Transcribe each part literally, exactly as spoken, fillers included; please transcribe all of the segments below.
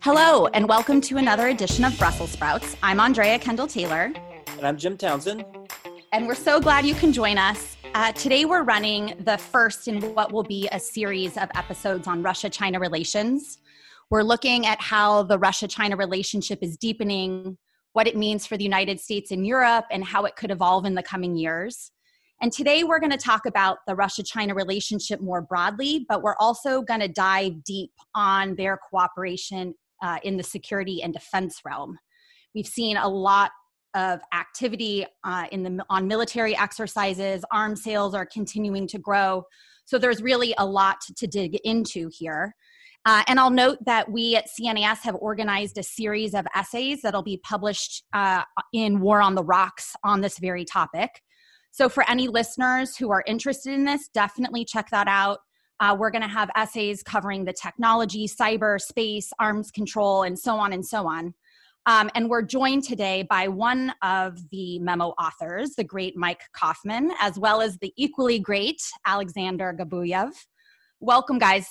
Hello, and welcome to another edition of Brussels Sprouts. I'm Andrea Kendall-Taylor. And I'm Jim Townsend. And we're so glad you can join us. Uh, today we're running the first in what will be a series of episodes on Russia-China relations. We're looking at how the Russia-China relationship is deepening, what it means for the United States and Europe, and how it could evolve in the coming years. And today we're going to talk about the Russia-China relationship more broadly, but we're also going to dive deep on their cooperation uh, in the security and defense realm. We've seen a lot of activity uh, in the on military exercises. Arms sales are continuing to grow. So there's really a lot to, to dig into here. Uh, and I'll note that we at C N A S have organized a series of essays that'll be published uh, in War on the Rocks on this very topic. So for any listeners who are interested in this, definitely check that out. Uh, we're going to have essays covering the technology, cyber, space, arms control, and so on and so on. Um, and we're joined today by one of the memo authors, the great Mike Kaufman, as well as the equally great Alexander Gabuyev. Welcome, guys.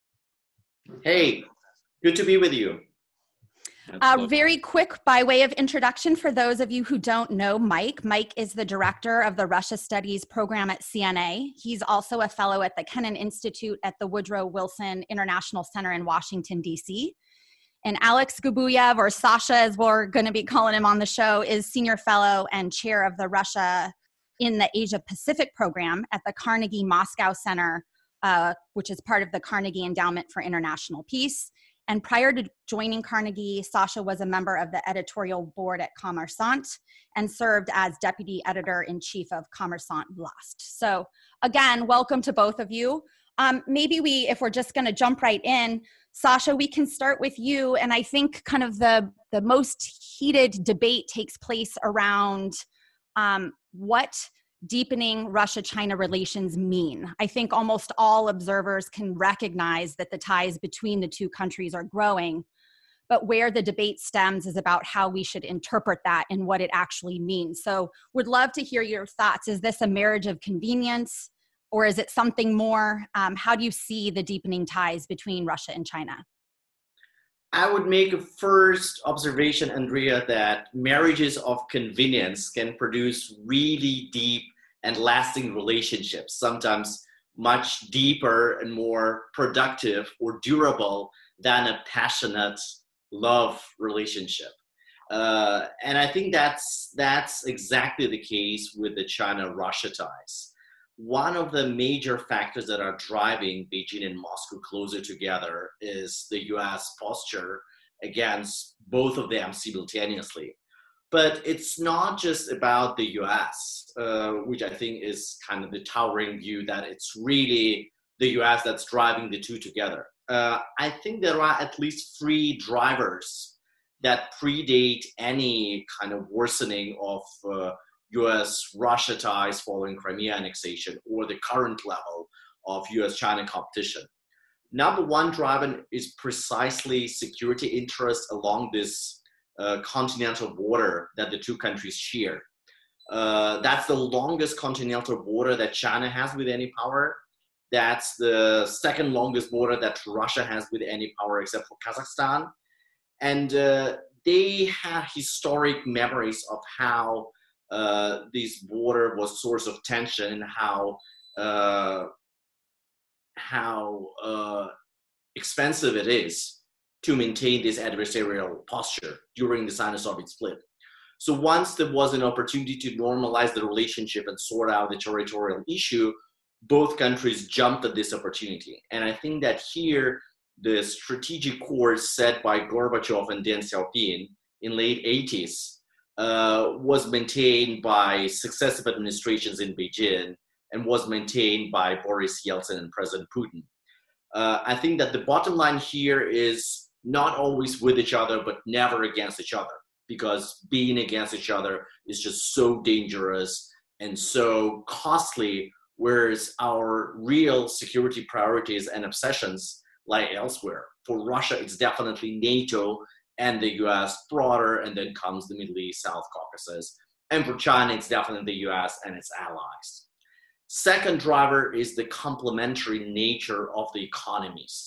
Hey, good to be with you. Uh, very quick, by way of introduction, for those of you who don't know Mike, Mike is the director of the Russia Studies program at C N A. He's also a fellow at the Kennan Institute at the Woodrow Wilson International Center in Washington, D C. And Alex Gabuyev, or Sasha as we're going to be calling him on the show, is senior fellow and chair of the Russia in the Asia Pacific program at the Carnegie Moscow Center, uh, which is part of the Carnegie Endowment for International Peace. And prior to joining Carnegie, Sasha was a member of the editorial board at Kommersant and served as deputy editor-in-chief of Kommersant Vlast. So again, welcome to both of you. Um, maybe we, if we're just going to jump right in, Sasha, we can start with you. And I think kind of the, the most heated debate takes place around um, what deepening Russia-China relations mean. I think almost all observers can recognize that the ties between the two countries are growing, but where the debate stems is about how we should interpret that and what it actually means. So would love to hear your thoughts. Is this a marriage of convenience, or is it something more? Um, how do you see the deepening ties between Russia and China? I would make a first observation, Andrea, that marriages of convenience can produce really deep and lasting relationships, sometimes much deeper and more productive or durable than a passionate love relationship. Uh, and I think that's, that's exactly the case with the China-Russia ties. One of the major factors that are driving Beijing and Moscow closer together is the U S posture against both of them simultaneously. But it's not just about the U S, uh, which I think is kind of the towering view that it's really the U S that's driving the two together. Uh, I think there are at least three drivers that predate any kind of worsening of uh, U S-Russia ties following Crimea annexation or the current level of U S-China competition. Number one driver is precisely security interests along this uh, continental border that the two countries share. Uh, that's the longest continental border that China has with any power. That's the second longest border that Russia has with any power except for Kazakhstan. And uh, they have historic memories of how Uh, this border was source of tension and how uh, how uh, expensive it is to maintain this adversarial posture during the Sino-Soviet split. So once there was an opportunity to normalize the relationship and sort out the territorial issue, both countries jumped at this opportunity. And I think that here, the strategic course set by Gorbachev and Deng Xiaoping in late eighties Uh, was maintained by successive administrations in Beijing and was maintained by Boris Yeltsin and President Putin. Uh, I think that the bottom line here is not always with each other, but never against each other, because being against each other is just so dangerous and so costly, whereas our real security priorities and obsessions lie elsewhere. For Russia, it's definitely NATO and the U S broader, and then comes the Middle East, South Caucasus. And for China, it's definitely the U S and its allies. Second driver is the complementary nature of the economies.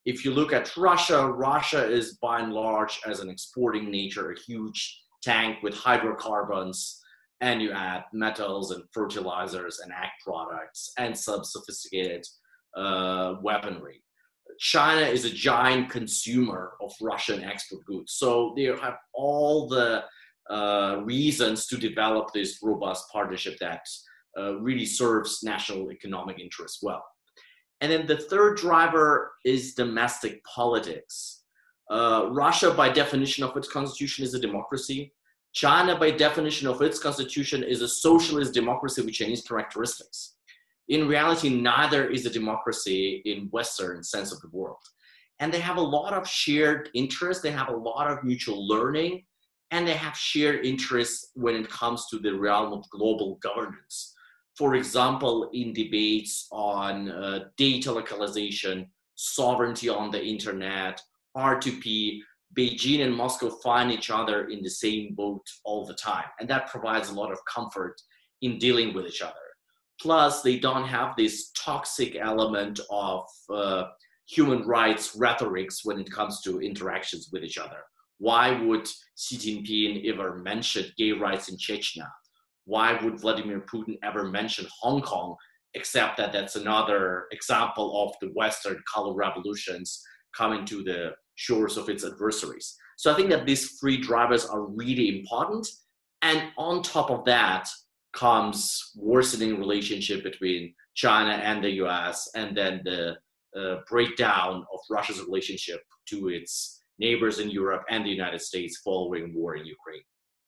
If you look at Russia, Russia is by and large, as an exporting nature, a huge tank with hydrocarbons, and you add metals and fertilizers and ag products and some sophisticated uh, weaponry. China is a giant consumer of Russian export goods. So they have all the uh, reasons to develop this robust partnership that uh, really serves national economic interests well. And then the third driver is domestic politics. Uh, Russia, by definition of its constitution, is a democracy. China, by definition of its constitution, is a socialist democracy with Chinese characteristics. In reality, neither is a democracy in Western sense of the world. And they have a lot of shared interests, they have a lot of mutual learning, and they have shared interests when it comes to the realm of global governance. For example, in debates on uh, data localization, sovereignty on the internet, R two P, Beijing and Moscow find each other in the same boat all the time. And that provides a lot of comfort in dealing with each other. Plus, they don't have this toxic element of uh, human rights rhetorics when it comes to interactions with each other. Why would Xi Jinping ever mention gay rights in Chechnya? Why would Vladimir Putin ever mention Hong Kong, except that that's another example of the Western color revolutions coming to the shores of its adversaries? So I think that these three drivers are really important. And on top of that comes worsening relationship between China and the U S, and then the uh, breakdown of Russia's relationship to its neighbors in Europe and the United States following war in Ukraine.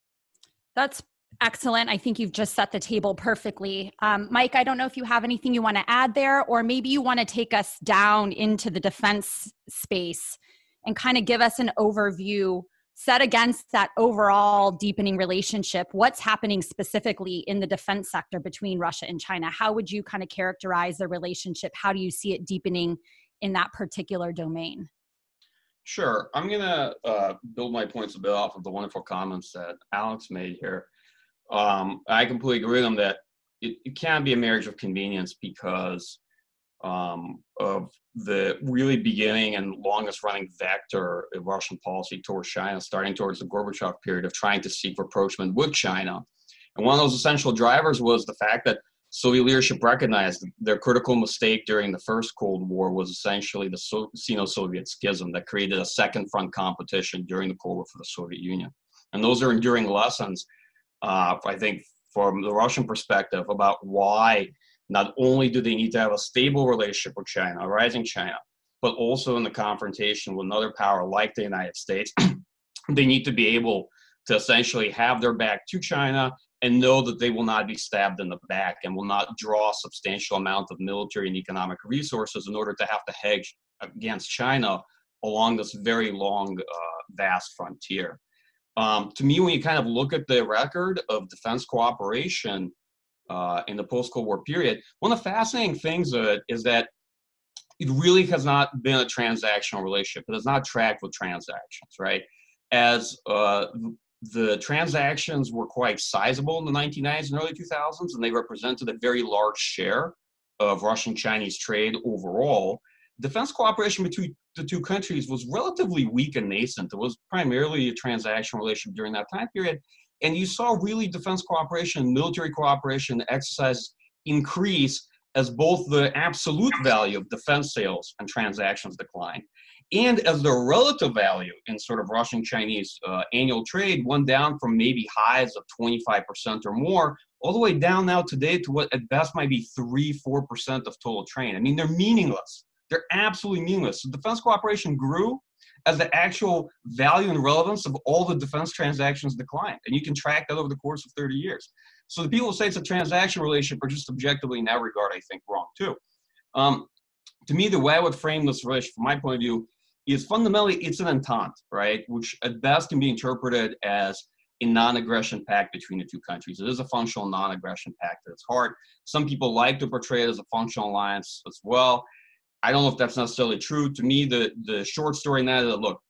That's excellent. I think you've just set the table perfectly. Um, Mike, I don't know if you have anything you want to add there, or maybe you want to take us down into the defense space and kind of give us an overview set against that overall deepening relationship. What's happening specifically in the defense sector between Russia and China? How would you kind of characterize the relationship? How do you see it deepening in that particular domain? Sure. I'm going to uh, build my points a bit off of the wonderful comments that Alex made here. Um, I completely agree with him that it, it can't be a marriage of convenience because um, of the really beginning and longest running vector of Russian policy towards China, starting towards the Gorbachev period of trying to seek rapprochement with China. And one of those essential drivers was the fact that Soviet leadership recognized their critical mistake during the first Cold War was essentially the so- Sino-Soviet schism that created a second front competition during the Cold War for the Soviet Union. And those are enduring lessons, uh, I think, from the Russian perspective about why not only do they need to have a stable relationship with China, a rising China, but also in the confrontation with another power like the United States, they need to be able to essentially have their back to China and know that they will not be stabbed in the back and will not draw a substantial amount of military and economic resources in order to have to hedge against China along this very long, uh, vast frontier. Um, to me, when you kind of look at the record of defense cooperation uh, in the post-Cold War period, one of the fascinating things of it is that it really has not been a transactional relationship. It has not tracked with transactions, right? As uh, the transactions were quite sizable in the nineteen nineties and early two thousands, and they represented a very large share of Russian-Chinese trade overall. Defense cooperation between the two countries was relatively weak and nascent. It was primarily a transactional relationship during that time period. And you saw really defense cooperation, military cooperation exercises increase as both the absolute value of defense sales and transactions declined, and as the relative value in sort of Russian-Chinese uh, annual trade went down from maybe highs of twenty-five percent or more, all the way down now today to what at best might be three, four percent of total trade. I mean, they're meaningless. They're absolutely meaningless. So defense cooperation grew as the actual value and relevance of all the defense transactions declined. And you can track that over the course of thirty years. So the people who say it's a transaction relationship are just objectively in that regard, I think, wrong too. Um, to me, the way I would frame this relationship from my point of view is fundamentally it's an entente, right? Which at best can be interpreted as a non-aggression pact between the two countries. It is a functional non-aggression pact at its heart. Some people like to portray it as a functional alliance as well. I don't know if that's necessarily true. To me, the, the short story in that is that, look,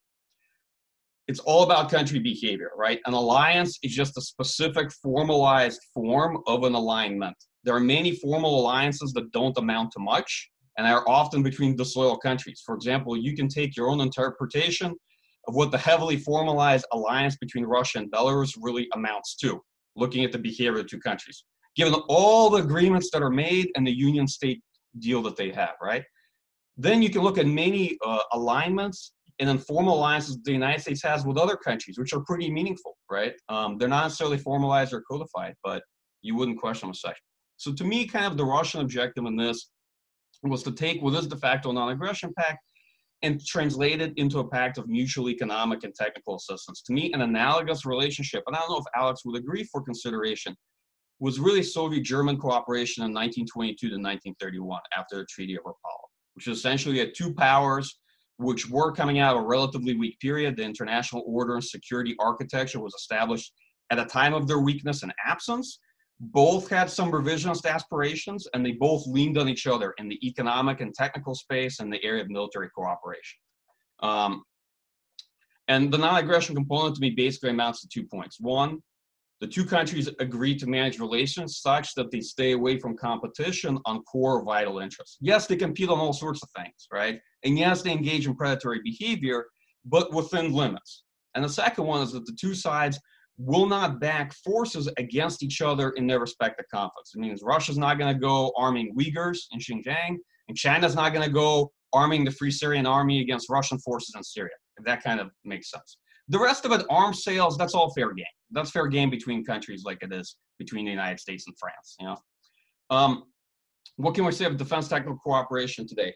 it's all about country behavior, right? An alliance is just a specific formalized form of an alignment. There are many formal alliances that don't amount to much, and are often between disloyal countries. For example, you can take your own interpretation of what the heavily formalized alliance between Russia and Belarus really amounts to, looking at the behavior of the two countries, given all the agreements that are made and the union state deal that they have, right? Then you can look at many uh, alignments and informal alliances the United States has with other countries, which are pretty meaningful, right? Um, they're not necessarily formalized or codified, but you wouldn't question them a second. So to me, kind of the Russian objective in this was to take what is de facto non-aggression pact and translate it into a pact of mutual economic and technical assistance. To me, an analogous relationship, and I don't know if Alex would agree for consideration, was really Soviet-German cooperation in nineteen twenty-two to nineteen thirty-one after the Treaty of Rapallo, which essentially had two powers which were coming out of a relatively weak period. The international order and security architecture was established at a time of their weakness and absence. Both had some revisionist aspirations, and they both leaned on each other in the economic and technical space and the area of military cooperation. Um, and the non-aggression component to me basically amounts to two points. One, the two countries agreed to manage relations such that they stay away from competition on core vital interests. Yes, they compete on all sorts of things, right? And yes, they engage in predatory behavior, but within limits. And the second one is that the two sides will not back forces against each other in their respective conflicts. It means Russia's not going to go arming Uyghurs in Xinjiang, and China's not going to go arming the Free Syrian Army against Russian forces in Syria, if that kind of makes sense. The rest of it, arms sales, that's all fair game. That's fair game between countries like it is between the United States and France, you know. Um, what can we say of defense technical cooperation today?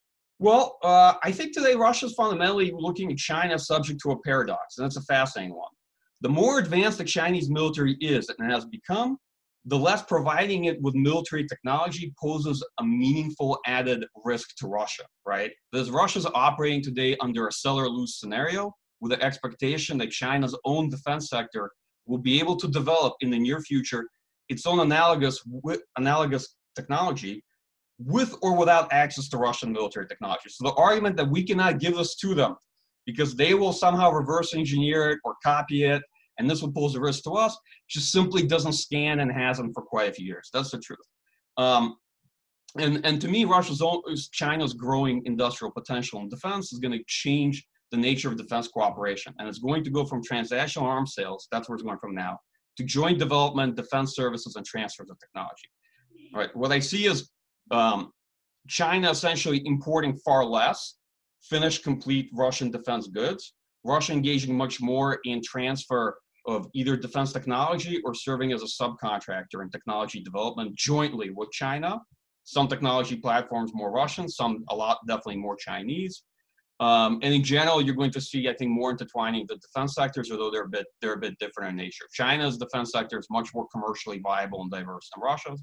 Well, uh, I think today Russia's fundamentally looking at China subject to a paradox, and that's a fascinating one. The more advanced the Chinese military is and has become, the less providing it with military technology poses a meaningful added risk to Russia, right? Because Russia's operating today under a sell or lose scenario with the expectation that China's own defense sector will be able to develop in the near future its own analogous, with, analogous technology with or without access to Russian military technology. So the argument that we cannot give this to them because they will somehow reverse engineer it or copy it, and this will pose a risk to us, just simply doesn't scan and hasn't for quite a few years. That's the truth. Um, and, and to me, Russia's own, China's growing industrial potential in defense is going to change the nature of defense cooperation. And it's going to go from transactional arms sales, that's where it's going from now, to joint development, defense services, and transfers of technology. All right, what I see is um, China essentially importing far less finished, complete Russian defense goods, Russia engaging much more in transfer of either defense technology or serving as a subcontractor in technology development jointly with China. Some technology platforms more Russian, some a lot definitely more Chinese. Um, and in general, you're going to see, I think, more intertwining the defense sectors, although they're a bit they're a bit different in nature. China's defense sector is much more commercially viable and diverse than Russia's,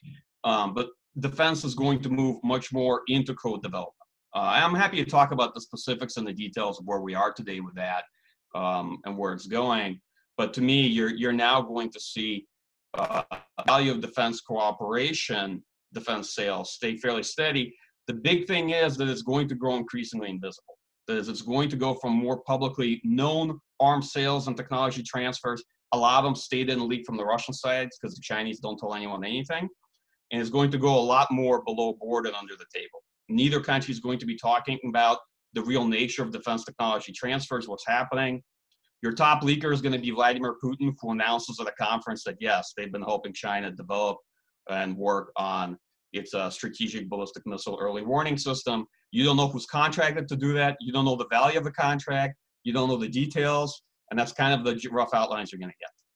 um, but defense is going to move much more into code development. Uh, I'm happy to talk about the specifics and the details of where we are today with that um, and where it's going. But to me, you're you're now going to see uh, value of defense cooperation, defense sales stay fairly steady. The big thing is that it's going to grow increasingly invisible. That is, it's going to go from more publicly known arms sales and technology transfers. A lot of them stayed in the leak from the Russian side because the Chinese don't tell anyone anything. And it's going to go a lot more below board and under the table. Neither country is going to be talking about the real nature of defense technology transfers, what's happening. Your top leaker is going to be Vladimir Putin, who announces at a conference that, yes, they've been helping China develop and work on its a strategic ballistic missile early warning system. You don't know who's contracted to do that. You don't know the value of the contract. You don't know the details. And that's kind of the rough outlines you're going to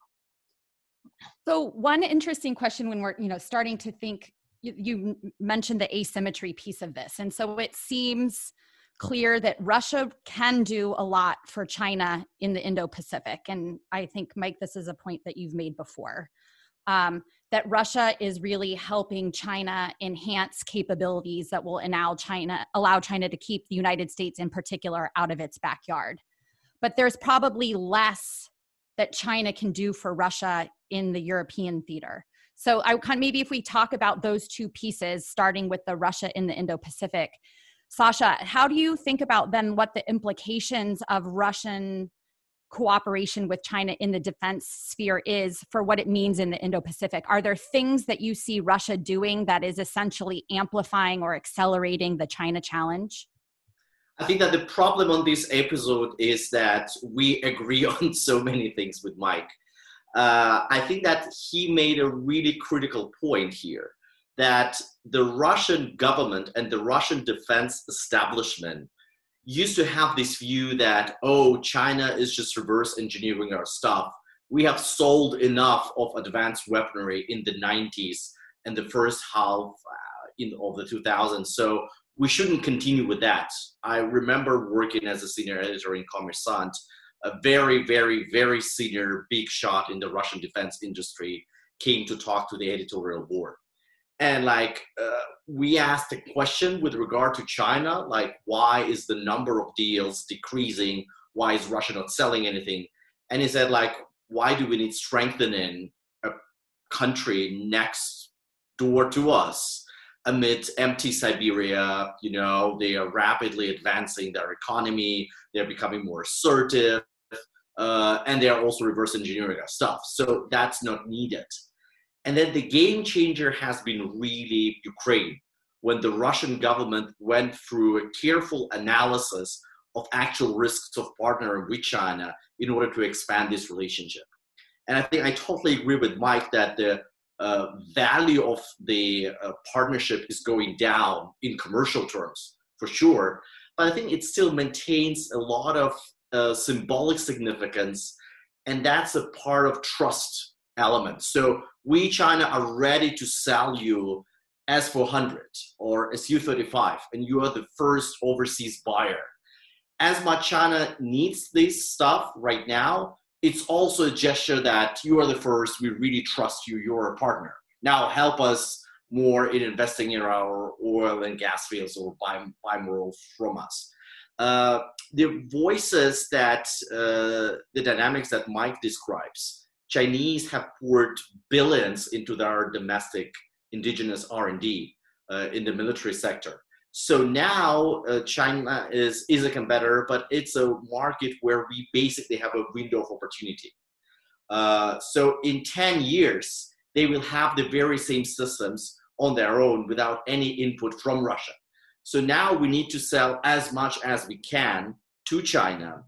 get. So one interesting question when we're, you know, starting to think, you, you mentioned the asymmetry piece of this. And so it seems clear that Russia can do a lot for China in the Indo-Pacific. And I think, Mike, this is a point that you've made before. Um, that Russia is really helping China enhance capabilities that will allow China, allow China to keep the United States in particular out of its backyard. But there's probably less that China can do for Russia in the European theater. So I kind of, maybe if we talk about those two pieces, starting with the Russia in the Indo-Pacific, Sasha, how do you think about then what the implications of Russian cooperation with China in the defense sphere is for what it means in the Indo-Pacific. Are there things that you see Russia doing that is essentially amplifying or accelerating the China challenge? I think that the problem on this episode is that we agree on so many things with Mike. Uh, I think that he made a really critical point here, that the Russian government and the Russian defense establishment used to have this view that, oh, China is just reverse engineering our stuff. We have sold enough of advanced weaponry in the nineties and the first half uh, in, of the two thousands. So we shouldn't continue with that. I remember working as a senior editor in Kommersant, a very, very, very senior big shot in the Russian defense industry came to talk to the editorial board. And like, uh, we asked a question with regard to China, like, why is the number of deals decreasing? Why is Russia not selling anything? And he said, like, why do we need strengthening a country next door to us amid empty Siberia? You know, they are rapidly advancing their economy. They're becoming more assertive. Uh, and they are also reverse engineering our stuff. So that's not needed. And then the game changer has been really Ukraine, when the Russian government went through a careful analysis of actual risks of partnering with China in order to expand this relationship. And I think I totally agree with Mike that the uh, value of the uh, partnership is going down in commercial terms, for sure. But I think it still maintains a lot of uh, symbolic significance, and that's a part of trust element. So we, China, are ready to sell you S four hundred or S U thirty-five, and you are the first overseas buyer. As much China needs this stuff right now, it's also a gesture that you are the first, we really trust you, you're a partner. Now help us more in investing in our oil and gas fields, or buy, buy more from us. Uh, the voices that, uh, the dynamics that Mike describes, Chinese have poured billions into their domestic indigenous R and D uh, in the military sector. So now uh, China is, is a competitor, but it's a market where we basically have a window of opportunity. Uh, so in ten years, they will have the very same systems on their own without any input from Russia. So now we need to sell as much as we can to China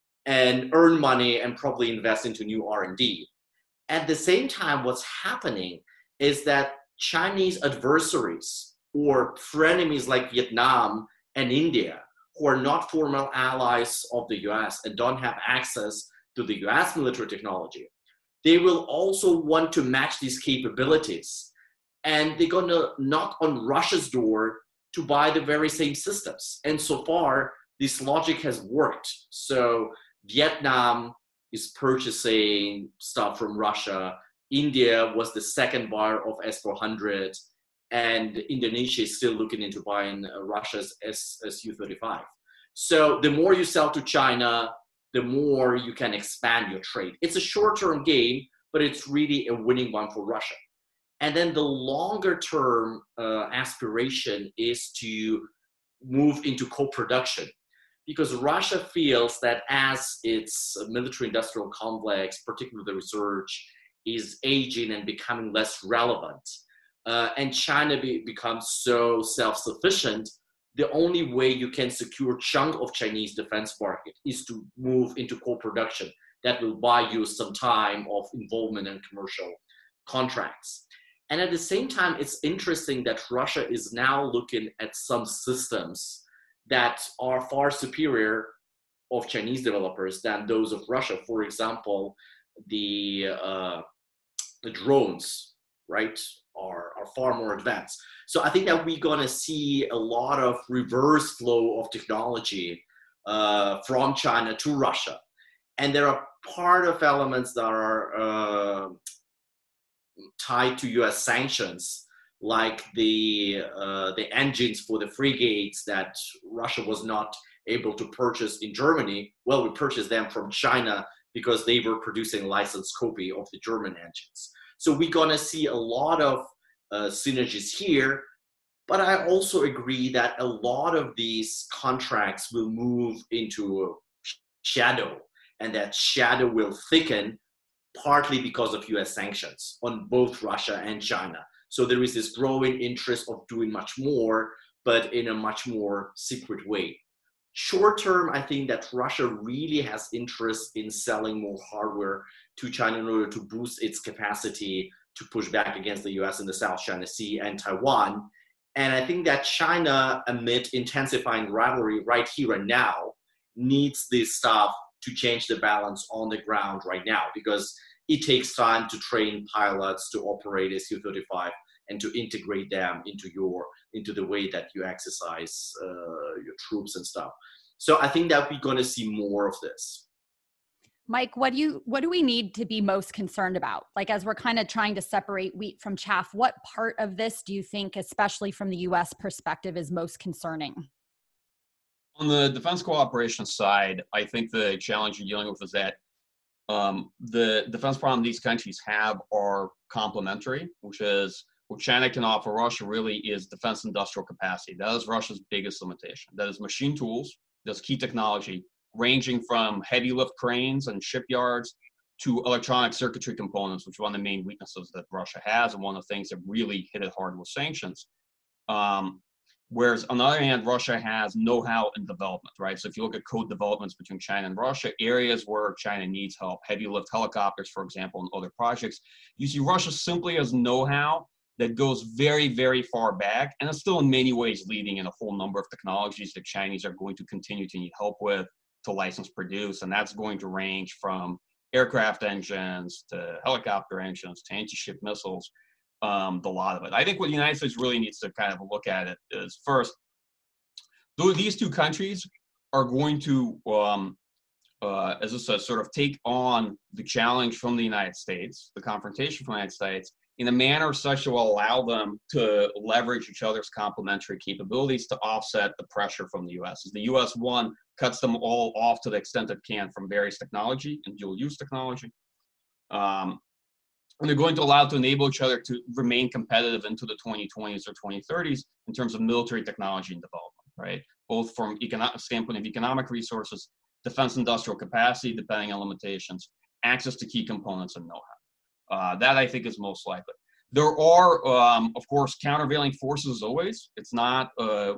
and earn money and probably invest into new R and D. At the same time, what's happening is that Chinese adversaries or frenemies like Vietnam and India, who are not formal allies of the U S and don't have access to the U S military technology, they will also want to match these capabilities. And they're going to knock on Russia's door to buy the very same systems. And so far, this logic has worked. So Vietnam is purchasing stuff from Russia. India was the second buyer of S four hundred, and Indonesia is still looking into buying uh, Russia's S U thirty-five. So the more you sell to China, the more you can expand your trade. It's a short-term game, but it's really a winning one for Russia. And then the longer-term uh, aspiration is to move into co-production, because Russia feels that as its military-industrial complex, particularly the research, is aging and becoming less relevant, uh, and China be, becomes so self-sufficient, the only way you can secure a chunk of Chinese defense market is to move into co-production. That will buy you some time of involvement in commercial contracts. And at the same time, it's interesting that Russia is now looking at some systems that are far superior of Chinese developers than those of Russia. For example, the, uh, the drones, right, are, are far more advanced. So I think that we're gonna see a lot of reverse flow of technology uh, from China to Russia. And there are part of elements that are uh, tied to U S sanctions, like the uh, the engines for the frigates that Russia was not able to purchase in Germany. Well, we purchased them from China because they were producing a licensed copy of the German engines. So we're gonna see a lot of uh, synergies here, but I also agree that a lot of these contracts will move into shadow. and that shadow will thicken partly because of U S sanctions on both Russia and China. So there is this growing interest of doing much more, but in a much more secret way. Short term, I think that Russia really has interest in selling more hardware to China in order to boost its capacity to push back against the U S in the South China Sea and Taiwan. And I think that China, amid intensifying rivalry right here and now, needs this stuff to change the balance on the ground right now, because it takes time to train pilots to operate a S U thirty-five and to integrate them into your into the way that you exercise uh, your troops and stuff. So I think that we're going to see more of this. Mike, what do you what do we need to be most concerned about? Like, as we're kind of trying to separate wheat from chaff, what part of this do you think, especially from the U S perspective, is most concerning? On the defense cooperation side, I think the challenge you're dealing with is that um, the defense problem these countries have are complementary, which is what China can offer Russia really is defense industrial capacity. That is Russia's biggest limitation. That is machine tools, that's key technology, ranging from heavy lift cranes and shipyards to electronic circuitry components, which is one of the main weaknesses that Russia has and one of the things that really hit it hard with sanctions. Um, whereas on the other hand, Russia has know-how in development, right? So if you look at code developments between China and Russia, areas where China needs help, heavy lift helicopters, for example, and other projects, you see Russia simply has know-how that goes very, very far back, and it's still in many ways leading in a whole number of technologies that Chinese are going to continue to need help with to license produce, and that's going to range from aircraft engines to helicopter engines to anti-ship missiles, um, the lot of it. I think what the United States really needs to kind of look at it is, first, though these two countries are going to, um, uh, as I said, sort of take on the challenge from the United States, the confrontation from the United States, in a manner such that will allow them to leverage each other's complementary capabilities to offset the pressure from the U S. As the U S, one, cuts them all off to the extent it can from various technology and dual-use technology. Um, and they're going to allow to enable each other to remain competitive into the twenty twenties or twenty thirties in terms of military technology and development, right? Both from economic standpoint of economic resources, defense industrial capacity, depending on limitations, access to key components and know-how. Uh, that I think is most likely. There are, um, of course, countervailing forces always. It's not uh,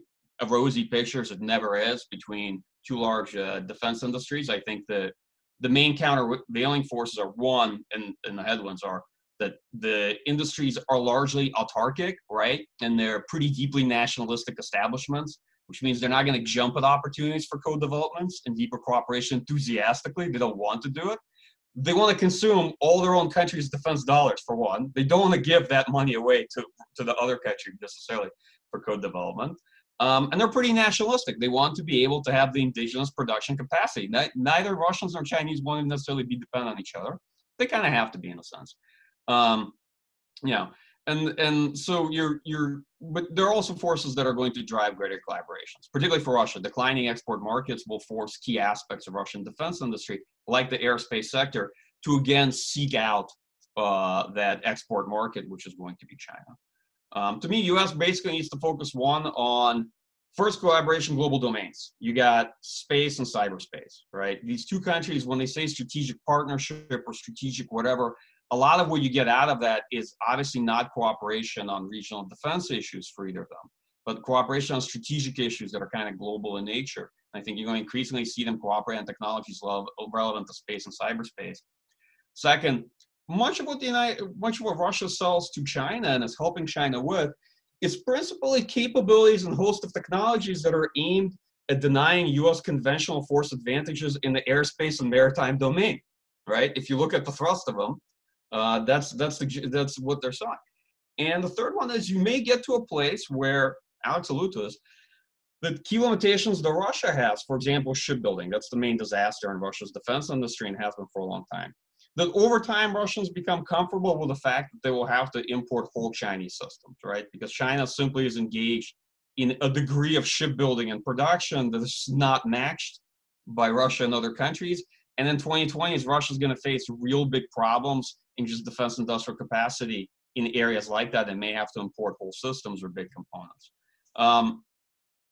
a rosy picture, as it never is, between two large uh, defense industries. I think that the main countervailing forces are, one, and, and the headwinds are that the industries are largely autarkic, right? And they're pretty deeply nationalistic establishments, which means they're not going to jump at opportunities for co-developments and deeper cooperation enthusiastically. They don't want to do it. They want to consume all their own country's defense dollars, for one. They don't want to give that money away to, to the other country necessarily for code development. Um, and they're pretty nationalistic. They want to be able to have the indigenous production capacity. Neither Russians nor Chinese want to necessarily be dependent on each other. They kind of have to be, in a sense. Um, you know, and and so you're you're, but there are also forces that are going to drive greater collaborations, particularly for Russia. Declining export markets will force key aspects of Russian defense industry, like the aerospace sector, to again seek out uh, that export market, which is going to be China. Um, to me, U S basically needs to focus, one, on first collaboration global domains. You got space and cyberspace, right? These two countries, when they say strategic partnership or strategic whatever, a lot of what you get out of that is obviously not cooperation on regional defense issues for either of them, but cooperation on strategic issues that are kind of global in nature. I think you're going to increasingly see them cooperate on technologies relevant to space and cyberspace. Second, much of what the United, much of what Russia sells to China and is helping China with is principally capabilities and host of technologies that are aimed at denying U S conventional force advantages in the airspace and maritime domain, right? If you look at the thrust of them, uh, that's that's the that's what they're selling. And the third one is you may get to a place where, Alex alluded to this, the key limitations that Russia has, for example, shipbuilding, that's the main disaster in Russia's defense industry and has been for a long time. That over time, Russians become comfortable with the fact that they will have to import whole Chinese systems, right? Because China simply is engaged in a degree of shipbuilding and production that is not matched by Russia and other countries. And in twenty twenty, Russia's going to face real big problems in just defense industrial capacity in areas like that and may have to import whole systems or big components. Um,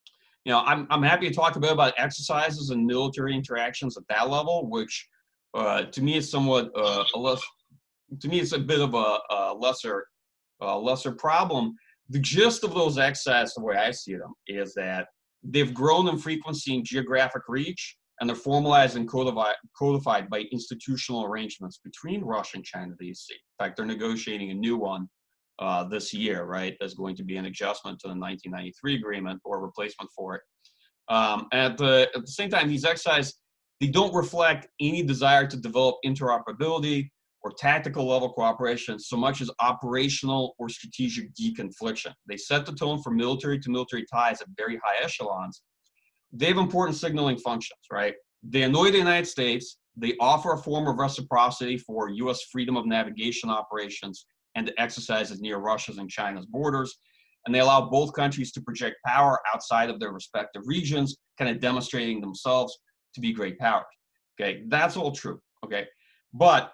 you know, I'm I'm happy to talk a bit about exercises and military interactions at that level, which uh, to me is somewhat uh, a less. To me, it's a bit of a, a lesser, uh, lesser problem. The gist of those exercises, the way I see them, is that they've grown in frequency and geographic reach, and they're formalized and codified, codified by institutional arrangements between Russia and China D C. In fact, they're negotiating a new one uh, this year, right? There's going to be an adjustment to the nineteen ninety-three agreement or a replacement for it. Um, at the at the same time, these exercises, they don't reflect any desire to develop interoperability or tactical level cooperation so much as operational or strategic deconfliction. They set the tone for military to military ties at very high echelons. They have important signaling functions, right? They annoy the United States. They offer a form of reciprocity for U S freedom of navigation operations and exercises near Russia's and China's borders. And they allow both countries to project power outside of their respective regions, kind of demonstrating themselves to be great powers. Okay, that's all true, okay? But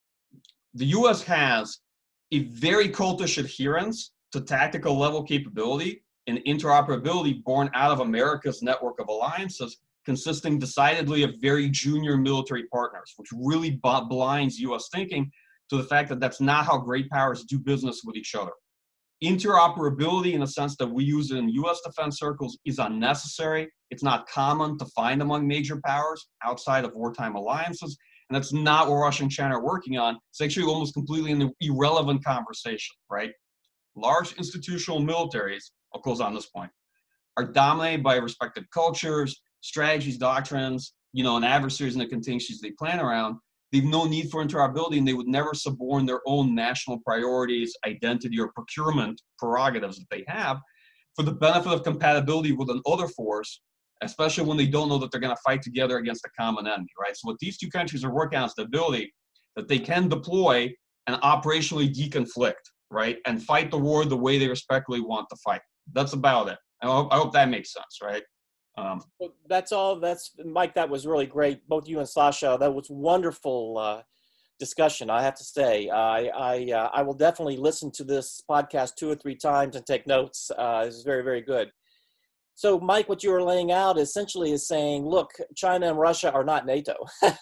the U S has a very cultish adherence to tactical level capability and interoperability born out of America's network of alliances, consisting decidedly of very junior military partners, which really b- blinds U S thinking to the fact that that's not how great powers do business with each other. Interoperability, in the sense that we use it in U S defense circles, is unnecessary. It's not common to find among major powers outside of wartime alliances. And that's not what Russia and China are working on. It's actually almost completely an irrelevant conversation, right? Large institutional militaries, I'll close on this point, are dominated by respective cultures, strategies, doctrines, you know, and adversaries and the contingencies they plan around. They've no need for interoperability, and they would never suborn their own national priorities, identity, or procurement prerogatives that they have for the benefit of compatibility with another force, especially when they don't know that they're going to fight together against a common enemy, right? So what these two countries are working on is the ability that they can deploy and operationally deconflict, right? And fight the war the way they respectively want to fight. That's about it. I hope, I hope that makes sense, right? Um, well, that's all. That's Mike. That was really great. Both you and Sasha. That was wonderful uh, discussion. I have to say, I I, uh, I will definitely listen to this podcast two or three times and take notes. Uh, it's very very good. So, Mike, what you were laying out essentially is saying, look, China and Russia are not NATO.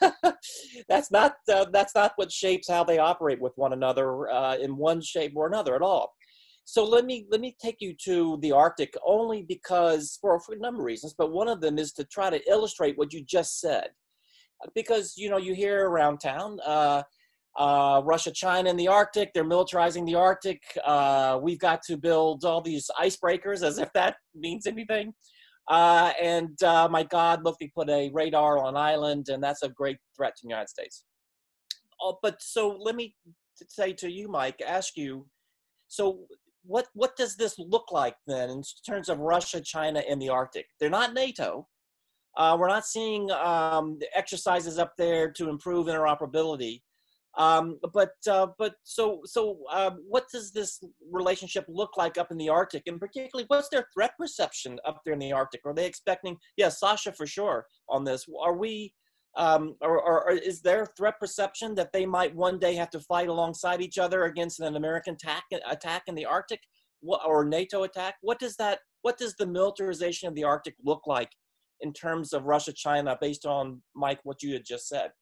that's not uh, that's not what shapes how they operate with one another uh, in one shape or another at all. So let me let me take you to the Arctic only because for, for a number of reasons, but one of them is to try to illustrate what you just said. Because, you know, you hear around town, uh, uh, Russia, China in the Arctic, they're militarizing the Arctic. Uh, we've got to build all these icebreakers as if that means anything. Uh, and uh, my God, look, they put a radar on an island, and that's a great threat to the United States. Oh, but so let me say to you, Mike, ask you, so what what does this look like then in terms of Russia, China, and the Arctic? They're not NATO. Uh, we're not seeing um, exercises up there to improve interoperability. Um, but uh, but so so uh, what does this relationship look like up in the Arctic? And particularly, what's their threat perception up there in the Arctic? Are they expecting? Yes, yeah, Sasha for sure on this. Are we? Um, or, or, or is there threat perception that they might one day have to fight alongside each other against an American attack attack in the Arctic, what, or NATO attack? What does that? What does the militarization of the Arctic look like in terms of Russia, China, based on, Mike, what you had just said?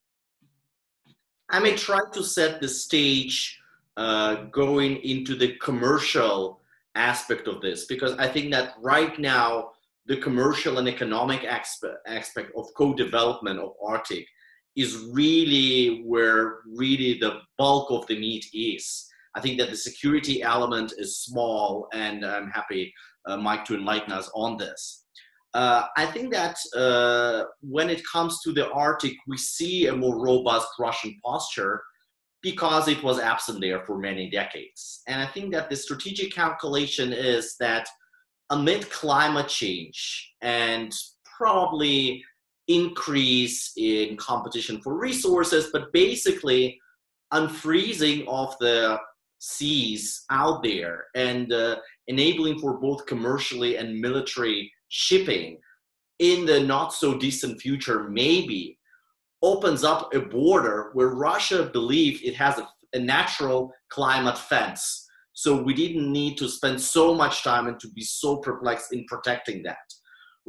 I may try to set the stage uh, going into the commercial aspect of this, because I think that right now, the commercial and economic aspect, aspect of co-development of Arctic is really where really the bulk of the meat is. I think that the security element is small, and I'm happy, uh, Mike, to enlighten us on this. Uh, I think that uh, when it comes to the Arctic, we see a more robust Russian posture because it was absent there for many decades. And I think that the strategic calculation is that amid climate change and probably increase in competition for resources, but basically unfreezing of the seas out there and uh, enabling for both commercially and military shipping in the not so distant future maybe opens up a border where Russia believes it has a, a natural climate fence. So we didn't need to spend so much time and to be so perplexed in protecting that.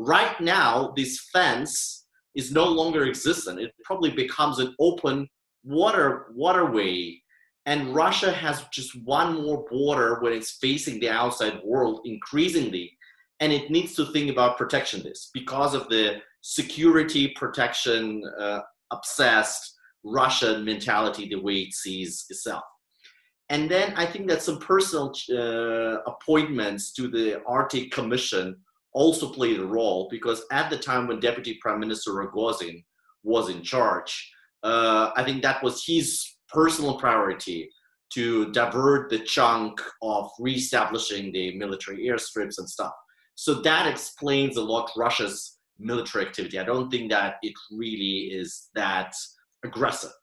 Right now, this fence is no longer existent. It probably becomes an open water waterway. And Russia has just one more border when it's facing the outside world increasingly. And it needs to think about protection this because of the security protection uh, obsessed Russian mentality, the way it sees itself. And then I think that some personal uh, appointments to the Arctic Commission also played a role, because at the time when Deputy Prime Minister Rogozin was in charge, uh, I think that was his personal priority to divert the chunk of reestablishing the military airstrips and stuff. So that explains a lot Russia's military activity. I don't think that it really is that aggressive.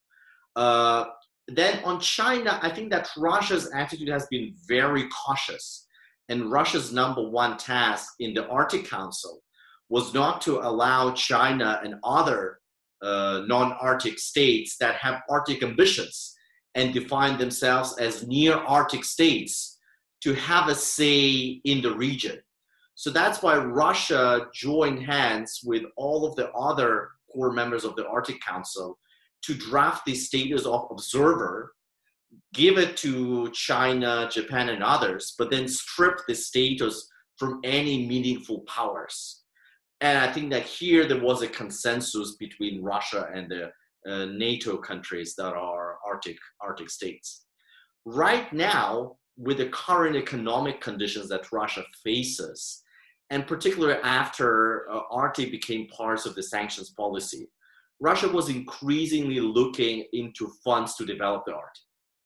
Uh, then on China, I think that Russia's attitude has been very cautious. And Russia's number one task in the Arctic Council was not to allow China and other uh, non-Arctic states that have Arctic ambitions and define themselves as near-Arctic states to have a say in the region. So that's why Russia joined hands with all of the other core members of the Arctic Council to draft the status of observer, give it to China, Japan, and others, but then strip the status from any meaningful powers. And I think that here there was a consensus between Russia and the uh, NATO countries that are Arctic, Arctic states. Right now, with the current economic conditions that Russia faces, and particularly after uh, Arctic became part of the sanctions policy, Russia was increasingly looking into funds to develop the Arctic.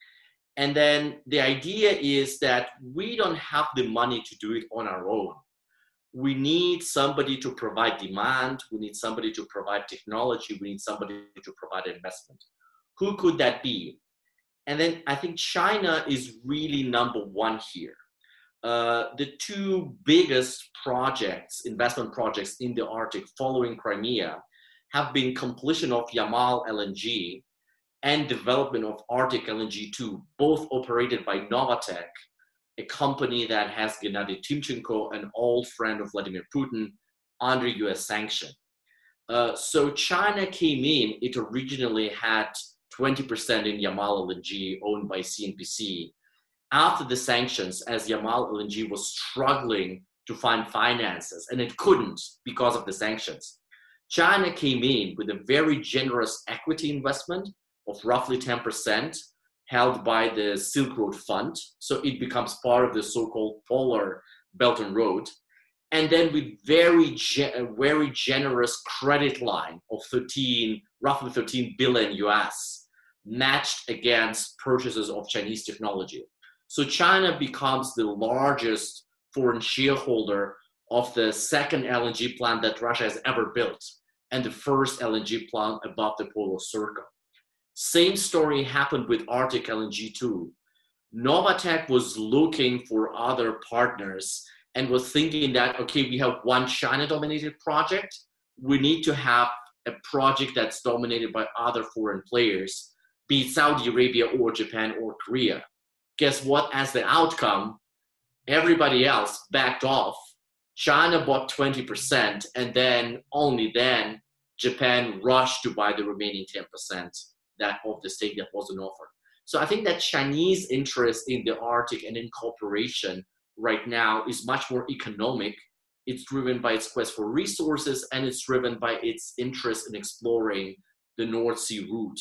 And then the idea is that we don't have the money to do it on our own. We need somebody to provide demand. We need somebody to provide technology. We need somebody to provide investment. Who could that be? And then I think China is really number one here. Uh, the two biggest projects, investment projects in the Arctic following Crimea have been completion of Yamal L N G and development of Arctic L N G two, both operated by Novatek, a company that has Gennady Timchenko, an old friend of Vladimir Putin, under U S sanction. Uh, so China came in, it originally had twenty percent in Yamal L N G owned by C N P C. After the sanctions, as Yamal L N G was struggling to find finances, and it couldn't because of the sanctions, China came in with a very generous equity investment of roughly ten percent held by the Silk Road Fund. So it becomes part of the so-called Polar Belt and Road. And then with very, ge- very generous credit line of thirteen, roughly thirteen billion U S matched against purchases of Chinese technology. So China becomes the largest foreign shareholder of the second L N G plant that Russia has ever built, and the first L N G plant above the polar circle. Same story happened with Arctic L N G two. Novatek was looking for other partners and was thinking that, okay, we have one China-dominated project. We need to have a project that's dominated by other foreign players, be it Saudi Arabia or Japan or Korea. Guess what? As the outcome, everybody else backed off. China bought twenty percent, and then only then Japan rushed to buy the remaining ten percent that of the stake that wasn't offered. So I think that Chinese interest in the Arctic and in cooperation right now is much more economic. It's driven by its quest for resources, and it's driven by its interest in exploring the North Sea route.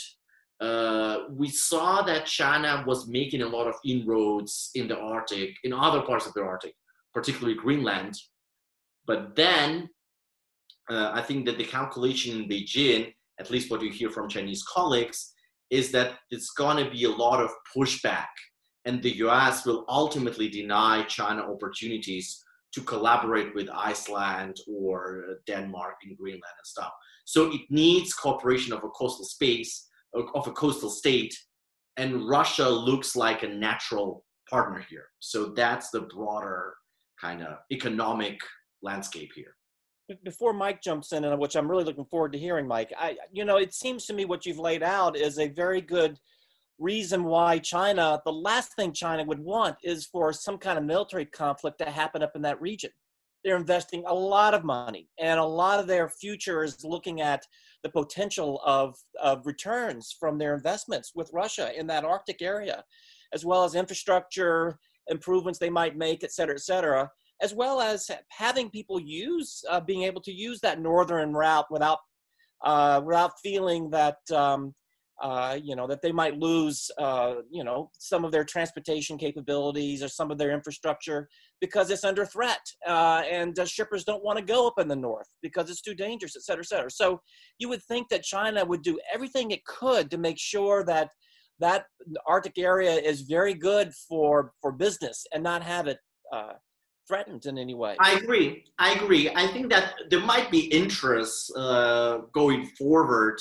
Uh, we saw that China was making a lot of inroads in the Arctic, in other parts of the Arctic, particularly Greenland. But then uh, I think that the calculation in Beijing, at least what you hear from Chinese colleagues, is that it's going to be a lot of pushback, and the U S will ultimately deny China opportunities to collaborate with Iceland or Denmark in Greenland and stuff. So it needs cooperation of a coastal space, of a coastal state, and Russia looks like a natural partner here. So that's the broader kind of economic landscape here. Before Mike jumps in, and which I'm really looking forward to hearing, Mike, I, you know, it seems to me what you've laid out is a very good reason why China, the last thing China would want is for some kind of military conflict to happen up in that region. they're investing a lot of money, and a lot of their future is looking at the potential of, of returns from their investments with Russia in that Arctic area, as well as infrastructure improvements they might make, et cetera, et cetera, as well as having people use, uh, being able to use that northern route without, uh, without feeling that, um, uh, you know, that they might lose, uh, you know, some of their transportation capabilities or some of their infrastructure because it's under threat. Uh, and uh, shippers don't want to go up in the north because it's too dangerous, et cetera, et cetera. So you would think that China would do everything it could to make sure that that Arctic area is very good for, for business and not have it uh, threatened in any way. I agree. I agree. I think that there might be interest uh, going forward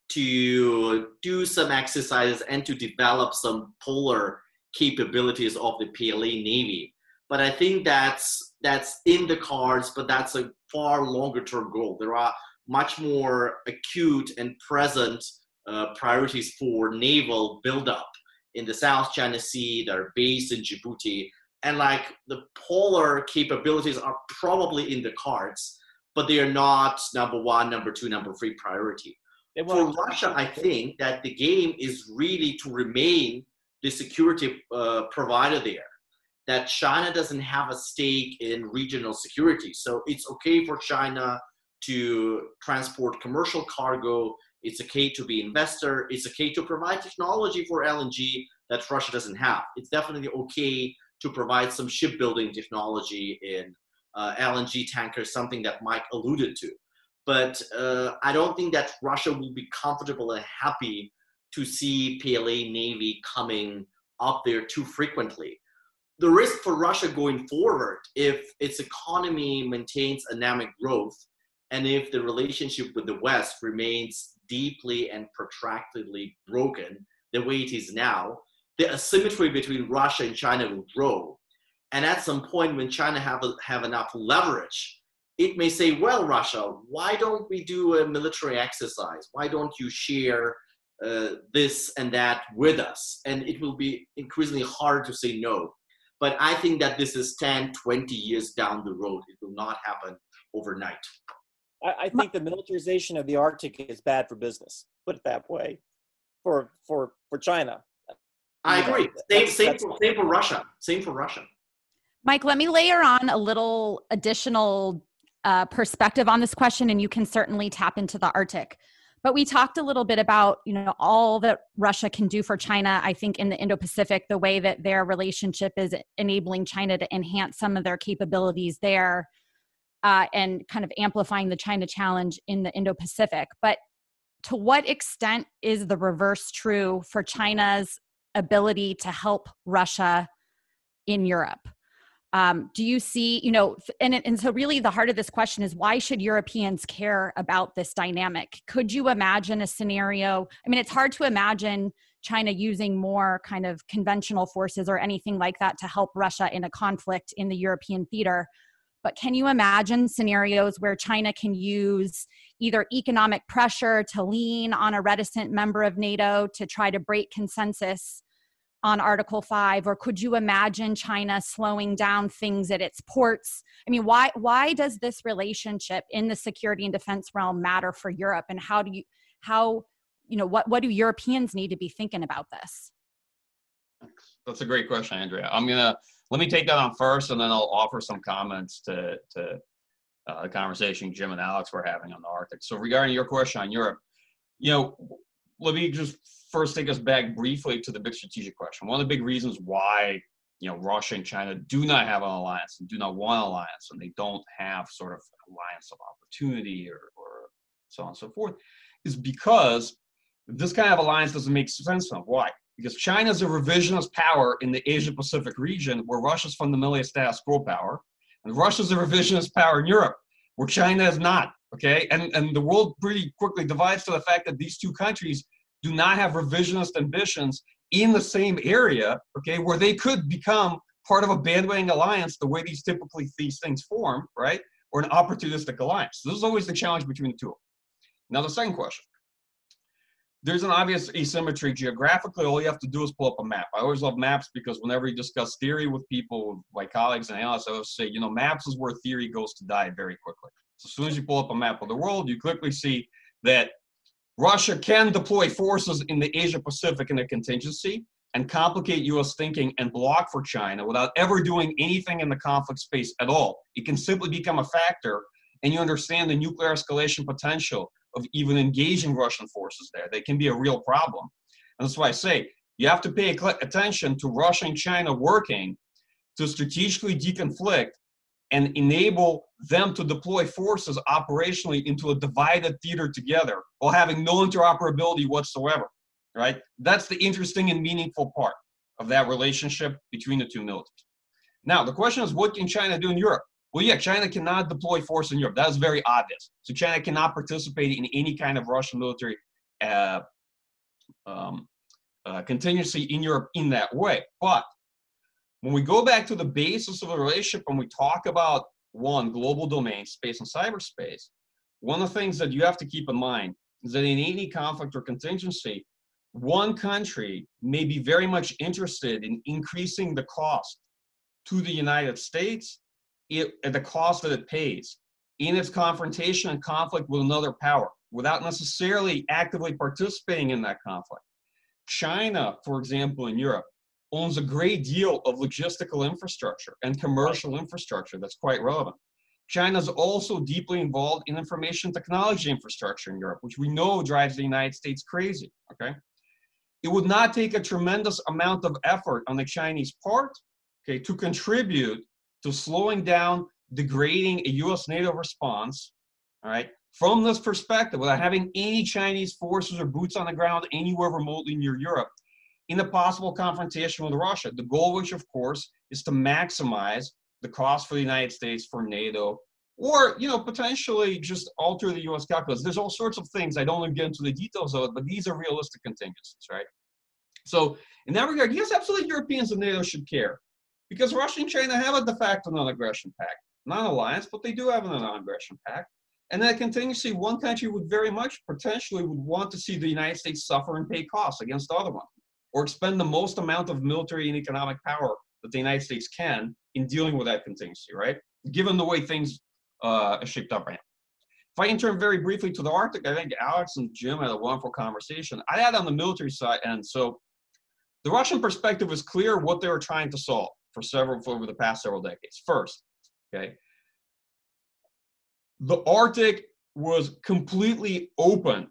to do some exercises and to develop some polar capabilities of the P L A Navy. But I think that's that's in the cards, but that's a far longer term goal. There are much more acute and present uh, priorities for naval buildup in the South China Sea that are based in Djibouti. And like the polar capabilities are probably in the cards, but they are not number one, number two, number three priority. For Russia, I think that the game is really to remain the security uh, provider there, that China doesn't have a stake in regional security. So it's okay for China to transport commercial cargo. It's okay to be investor. It's okay to provide technology for L N G that Russia doesn't have. It's definitely okay to provide some shipbuilding technology in uh, L N G tankers, something that Mike alluded to. But uh, I don't think that Russia will be comfortable and happy to see P L A Navy coming up there too frequently. The risk for Russia going forward, if its economy maintains anemic growth, and if the relationship with the West remains deeply and protractedly broken the way it is now, the asymmetry between Russia and China will grow. And at some point when China have, a, have enough leverage, it may say, well, Russia, why don't we do a military exercise? Why don't you share uh, this and that with us? And it will be increasingly hard to say no. But I think that this is ten, twenty years down the road. It will not happen overnight. I, I think the militarization of the Arctic is bad for business, put it that way, for for, for China. I you agree. know, same, that's, same, that's, for, same for Russia. Same for Russia. Mike, let me layer on a little additional uh, perspective on this question, and you can certainly tap into the Arctic. But we talked a little bit about, you know, all that Russia can do for China, I think, in the Indo-Pacific, the way that their relationship is enabling China to enhance some of their capabilities there uh, and kind of amplifying the China challenge in the Indo-Pacific. But to what extent is the reverse true for China's ability to help Russia in Europe? Um, do you see, you know, and, and so really the heart of this question is, why should Europeans care about this dynamic? Could you imagine a scenario? I mean, it's hard to imagine China using more kind of conventional forces or anything like that to help Russia in a conflict in the European theater. But can you imagine scenarios where China can use either economic pressure to lean on a reticent member of NATO to try to break consensus on Article five, or could you imagine China slowing down things at its ports? I mean, why why does this relationship in the security and defense realm matter for Europe? And how do you, how, you know, what, what do Europeans need to be thinking about this? That's a great question, Andrea. I'm gonna, let me take that on first, and then I'll offer some comments to, to uh, the conversation Jim and Alex were having on the Arctic. So regarding your question on Europe, you know, let me just first take us back briefly to the big strategic question. One of the big reasons why, you know, Russia and China do not have an alliance and do not want an alliance, and they don't have sort of an alliance of opportunity or, or so on and so forth, is because this kind of alliance doesn't make sense to them. Why? Because China is a revisionist power in the Asia-Pacific region, where Russia is fundamentally a status quo power, and Russia is a revisionist power in Europe, where China is not. Okay, and and the world pretty quickly divides to the fact that these two countries do not have revisionist ambitions in the same area, okay, where they could become part of a bandwagon alliance the way these typically these things form, right, or an opportunistic alliance. So this is always the challenge between the two. Now the second question. there's an obvious asymmetry geographically. All you have to do is pull up a map. I always love maps because whenever you discuss theory with people, my colleagues and analysts, I always say, you know, maps is where theory goes to die very quickly. So as soon as you pull up a map of the world, you quickly see that Russia can deploy forces in the Asia Pacific in a contingency and complicate U S thinking and block for China without ever doing anything in the conflict space at all. It can simply become a factor, and you understand the nuclear escalation potential of even engaging Russian forces there. They can be a real problem. And that's why I say you have to pay attention to Russia and China working to strategically deconflict and enable them to deploy forces operationally into a divided theater together while having no interoperability whatsoever, right? That's the interesting and meaningful part of that relationship between the two militaries. Now, the question is, what can China do in Europe? Well, yeah, China cannot deploy force in Europe. That is very obvious. So China cannot participate in any kind of Russian military uh, um, uh, contingency in Europe in that way. But when we go back to the basis of the relationship and we talk about, one, global domain, space and cyberspace, one of the things that you have to keep in mind is that in any conflict or contingency, one country may be very much interested in increasing the cost to the United States It, at the cost that it pays in its confrontation and conflict with another power without necessarily actively participating in that conflict. China, for example, in Europe, owns a great deal of logistical infrastructure and commercial infrastructure that's quite relevant. China is also deeply involved in information technology infrastructure in Europe, which we know drives the United States crazy, okay? It would not take a tremendous amount of effort on the Chinese part, okay, to contribute to slowing down, degrading a U S NATO response, all right, from this perspective, without having any Chinese forces or boots on the ground anywhere remotely near Europe, in a possible confrontation with Russia. The goal, which of course, is to maximize the cost for the United States, for NATO, or, you know, potentially just alter the U S calculus. There's all sorts of things. I don't want to get into the details of it, but these are realistic contingencies, right? So in that regard, yes, absolutely, Europeans and NATO should care. Because Russia and China have a de facto non-aggression pact, non-alliance, but they do have a non-aggression pact. And that contingency, one country would very much potentially would want to see the United States suffer and pay costs against the other one, or expend the most amount of military and economic power that the United States can in dealing with that contingency, right? Given the way things uh, are shaped up right now. If I can turn very briefly to the Arctic, I think Alex and Jim had a wonderful conversation. I had on the military side, and so the Russian perspective was clear what they were trying to solve for several, for over the past several decades. First, okay, the Arctic was completely open,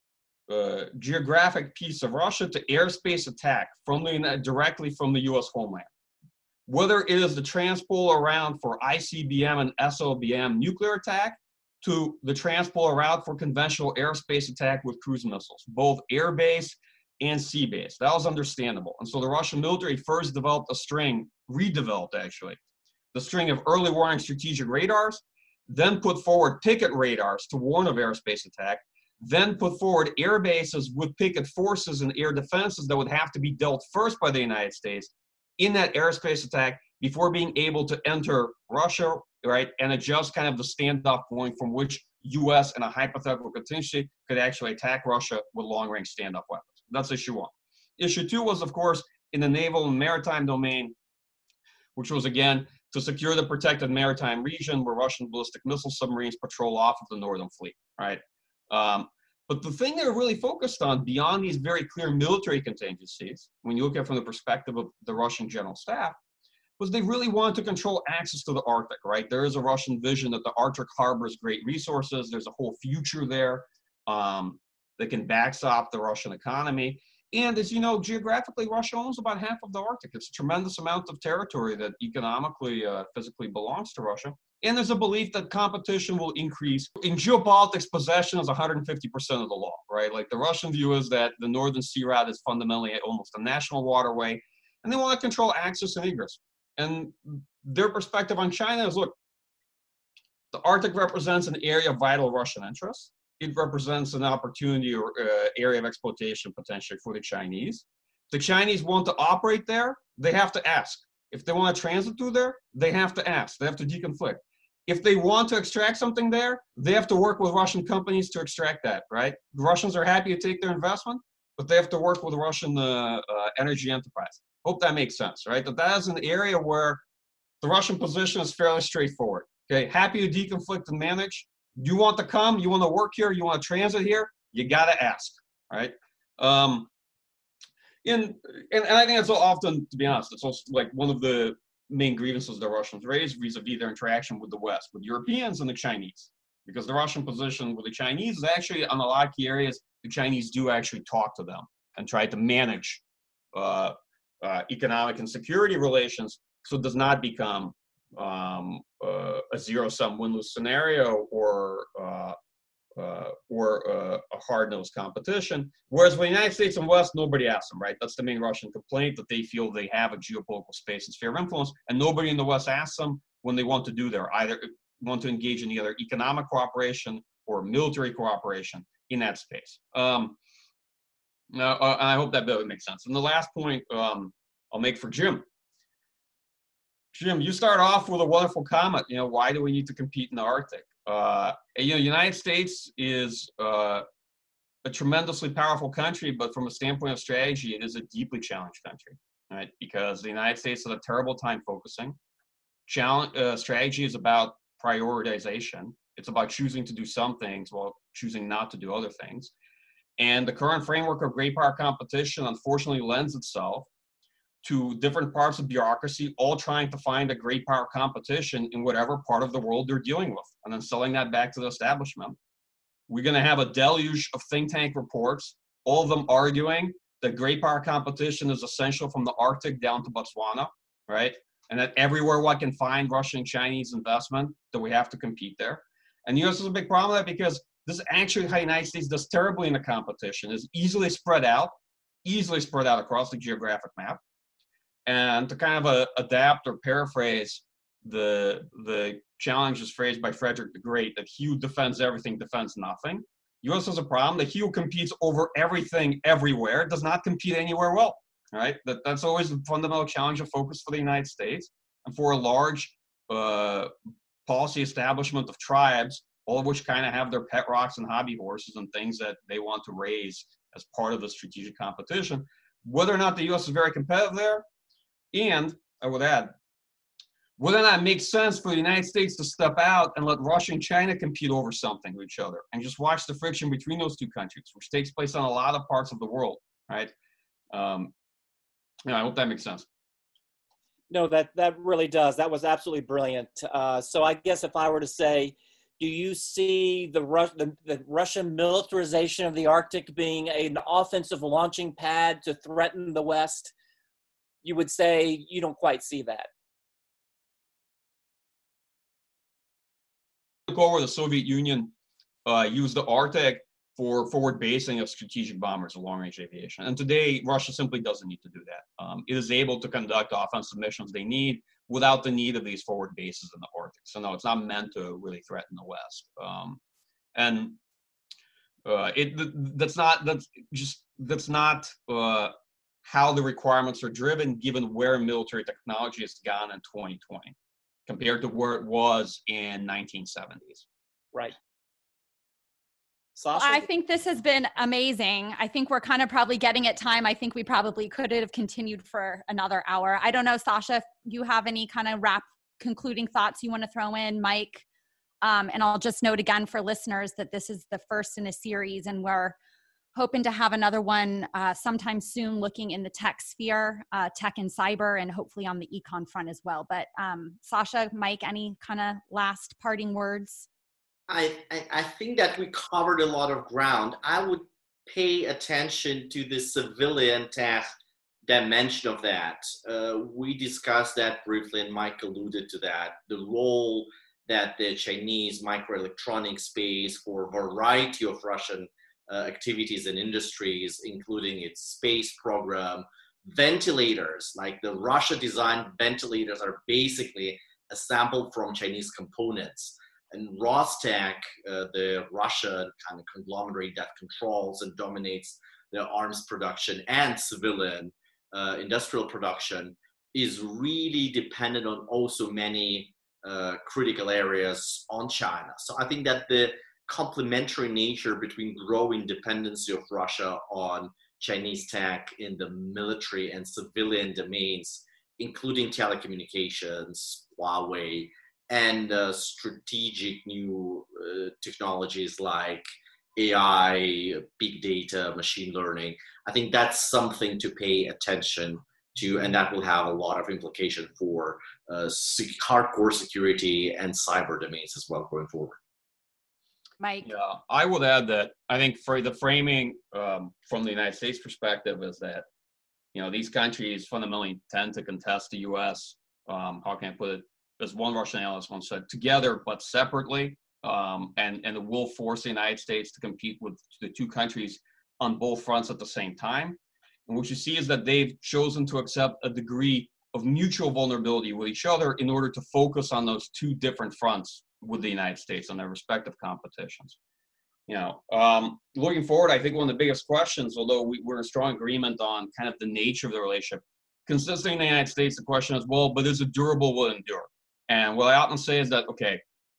uh, geographic piece of Russia to airspace attack from the, directly from the U S homeland. Whether it is the transport route for I C B M and S L B M nuclear attack, to the transport route for conventional airspace attack with cruise missiles, both air-based and sea-based. That was understandable. And so the Russian military first developed a string, redeveloped actually, the string of early warning strategic radars, then put forward picket radars to warn of airspace attack, then put forward air bases with picket forces and air defenses that would have to be dealt first by the United States in that airspace attack before being able to enter Russia, right, and adjust kind of the standoff point from which U S and a hypothetical contingency could actually attack Russia with long-range standoff weapons. That's issue one. Issue two was, of course, in the naval and maritime domain, which was, again, to secure the protected maritime region where Russian ballistic missile submarines patrol off of the Northern Fleet, right? Um, but the thing they were really focused on, beyond these very clear military contingencies, when you look at it from the perspective of the Russian general staff, was they really wanted to control access to the Arctic, right? There is a Russian vision that the Arctic harbors great resources. There's a whole future there. Um, that can backstop the Russian economy. And as you know, geographically, Russia owns about half of the Arctic. It's a tremendous amount of territory that economically, uh, physically belongs to Russia. And there's a belief that competition will increase. In geopolitics, possession is one hundred fifty percent of the law, right? Like the Russian view is that the Northern Sea Route is fundamentally almost a national waterway, and they want to control access and egress. And their perspective on China is, look, the Arctic represents an area of vital Russian interest. It represents an opportunity or uh, area of exploitation potentially for the Chinese. If the Chinese want to operate there, they have to ask. If they want to transit through there, they have to ask. They have to deconflict. if they want to extract something there, they have to work with Russian companies to extract that, right? The Russians are happy to take their investment, but they have to work with Russian uh, uh, energy enterprise. Hope that makes sense, right? That that is an area where the Russian position is fairly straightforward. Okay, happy to deconflict and manage. You want to come, you want to work here, you want to transit here, you got to ask, right? Um, in, and, and I think that's often, to be honest, it's also like one of the main grievances the Russians raise vis-a-vis their interaction with the West, with Europeans and the Chinese. Because the Russian position with the Chinese is actually, on a lot of key areas, the Chinese do actually talk to them and try to manage uh, uh, economic and security relations so it does not become um, uh, a zero-sum win-lose scenario or uh, uh, or uh, a hard-nosed competition. Whereas with the United States and West, nobody asks them, right? That's the main Russian complaint, that they feel they have a geopolitical space and sphere of influence, and nobody in the West asks them when they want to do their, either want to engage in either economic cooperation or military cooperation in that space. Um, now, uh, I hope that really makes sense. And the last point um, I'll make for Jim. Jim, you start off with a wonderful comment. You know, why do we need to compete in the Arctic? Uh, you know, the United States is uh, a tremendously powerful country, but from a standpoint of strategy, it is a deeply challenged country, right? Because the United States has a terrible time focusing. Challenge, uh, strategy is about prioritization. It's about choosing to do some things while choosing not to do other things. And the current framework of great power competition, unfortunately, lends itself to different parts of bureaucracy, all trying to find a great power competition in whatever part of the world they're dealing with, and then selling that back to the establishment. We're going to have a deluge of think tank reports, all of them arguing that great power competition is essential from the Arctic down to Botswana, right? And that everywhere one can find Russian and Chinese investment, that we have to compete there. And the U S has a big problem with that, because this is actually how the United States does terribly in the competition, is easily spread out, easily spread out across the geographic map. And to kind of uh, adapt or paraphrase the the challenges phrased by Frederick the Great, that he who defends everything defends nothing. U S has a problem that he who competes over everything everywhere does not compete anywhere well, right? That, that's always the fundamental challenge of focus for the United States and for a large uh, policy establishment of tribes, all of which kind of have their pet rocks and hobby horses and things that they want to raise as part of the strategic competition. Whether or not the U S is very competitive there, and I would add, whether or not it makes sense for the United States to step out and let Russia and China compete over something with each other and just watch the friction between those two countries, which takes place on a lot of parts of the world, right? Um, yeah, I hope that makes sense. No, that, that really does. That was absolutely brilliant. Uh, so I guess if I were to say, do you see the, Rus- the, the Russian militarization of the Arctic being an offensive launching pad to threaten the West? You would say you don't quite see that. Over the Soviet Union uh, used the Arctic for forward basing of strategic bombers of long-range aviation. And today, Russia simply doesn't need to do that. Um, it is able to conduct offensive missions they need without the need of these forward bases in the Arctic. So no, it's not meant to really threaten the West. Um, and uh, it that's not, that's just, that's not, uh, how the requirements are driven, given where military technology has gone in twenty twenty compared to where it was in nineteen seventies. Right. Well, I think this has been amazing. I think we're kind of probably getting at time. I think we probably could have continued for another hour. I don't know, Sasha, if you have any kind of wrap concluding thoughts you want to throw in, Mike. Um, and I'll just note again for listeners that this is the first in a series, and we're hoping to have another one uh, sometime soon, looking in the tech sphere, uh, tech and cyber, and hopefully on the econ front as well. But um, Sasha, Mike, any kind of last parting words? I, I, I think that we covered a lot of ground. I would pay attention to the civilian tech dimension of that. Uh, we discussed that briefly, and Mike alluded to that. The role that the Chinese microelectronic space for a variety of Russian Uh, activities and industries, including its space program, ventilators, like the Russia designed ventilators are basically assembled from Chinese components. And Rostec, uh, the Russian kind of conglomerate that controls and dominates the arms production and civilian uh, industrial production, is really dependent on also many uh, critical areas on China. So I think that the complementary nature between growing dependency of Russia on Chinese tech in the military and civilian domains, including telecommunications, Huawei, and uh, strategic new uh, technologies like A I, big data, machine learning. I think that's something to pay attention to, and that will have a lot of implication for uh, hardcore security and cyber domains as well going forward. Mike? Yeah, I would add that I think for the framing um, from the United States perspective is that, you know, these countries fundamentally tend to contest the U S. Um, how can I put it? As one Russian analyst once said, together but separately, um, and, and it will force the United States to compete with the two countries on both fronts at the same time. And what you see is that they've chosen to accept a degree of mutual vulnerability with each other in order to focus on those two different fronts with the United States on their respective competitions. You know, um, looking forward, I think one of the biggest questions, although we, we're in strong agreement on kind of the nature of the relationship, consistently in the United States, the question is, well, but is it durable, will it endure? And what I often say is that, okay,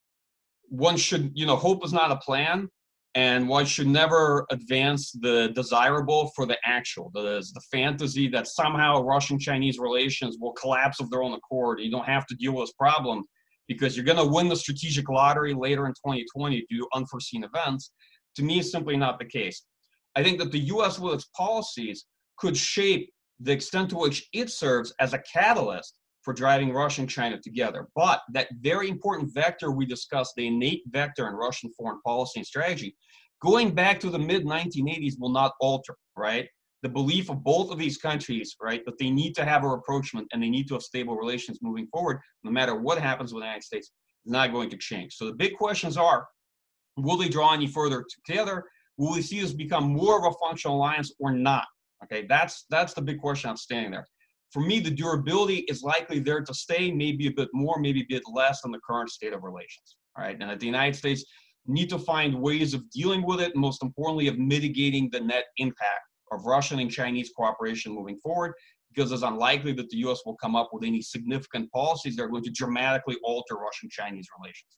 one should, you know, hope is not a plan, and one should never advance the desirable for the actual. The, the fantasy that somehow Russian-Chinese relations will collapse of their own accord. You don't have to deal with this problem because you're going to win the strategic lottery later in twenty twenty due to unforeseen events. To me, is simply not the case. I think that the U S with its policies could shape the extent to which it serves as a catalyst for driving Russia and China together. But that very important vector we discussed, the innate vector in Russian foreign policy and strategy, going back to the mid nineteen eighties will not alter, right? The belief of both of these countries, right, that they need to have a rapprochement and they need to have stable relations moving forward, no matter what happens with the United States, is not going to change. So the big questions are, will they draw any further together? Will we see this become more of a functional alliance or not? Okay, that's that's the big question outstanding there. For me, the durability is likely there to stay, maybe a bit more, maybe a bit less than the current state of relations, all right? And that the United States need to find ways of dealing with it, and most importantly, of mitigating the net impact of Russian and Chinese cooperation moving forward, because it's unlikely that the U S will come up with any significant policies that are going to dramatically alter Russian-Chinese relations.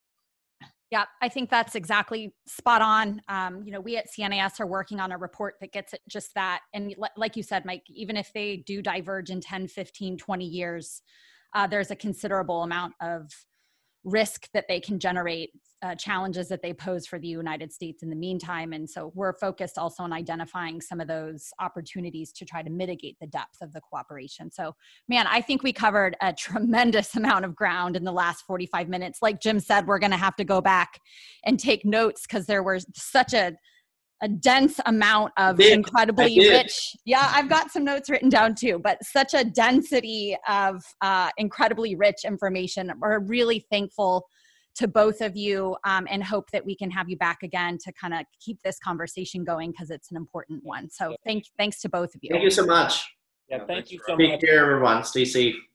Yeah, I think that's exactly spot on. Um, you know, we at C N A S are working on a report that gets at just that. And l- like you said, Mike, even if they do diverge in ten, fifteen, twenty years, uh, there's a considerable amount of risk that they can generate, uh, challenges that they pose for the United States in the meantime. And so we're focused also on identifying some of those opportunities to try to mitigate the depth of the cooperation. So, man, I think we covered a tremendous amount of ground in the last forty-five minutes. Like Jim said, we're going to have to go back and take notes because there was such a a dense amount of incredibly rich. Yeah, I've got some notes written down too, but such a density of uh, incredibly rich information. We're really thankful to both of you um, and hope that we can have you back again to kind of keep this conversation going because it's an important one. So thank, thanks to both of you. Thank you so much. Yeah, thank you so much. much. Take care, everyone. Stay safe.